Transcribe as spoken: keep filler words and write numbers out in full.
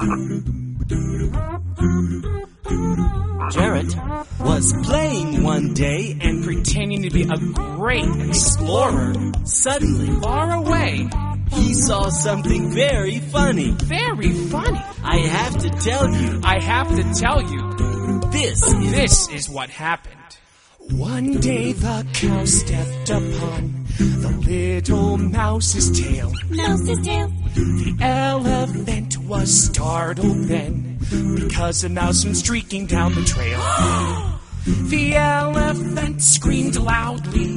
Jarrett was playing one day and pretending to be a great explorer. Suddenly, Far away. he saw something very funny. Very funny. I have to tell you, I have to tell you, this is... this is what happened. One day the cow stepped upon the little mouse's tail. Mouse's tail. The elephant was startled then, because a mouse went streaking down the trail. The elephant screamed loudly.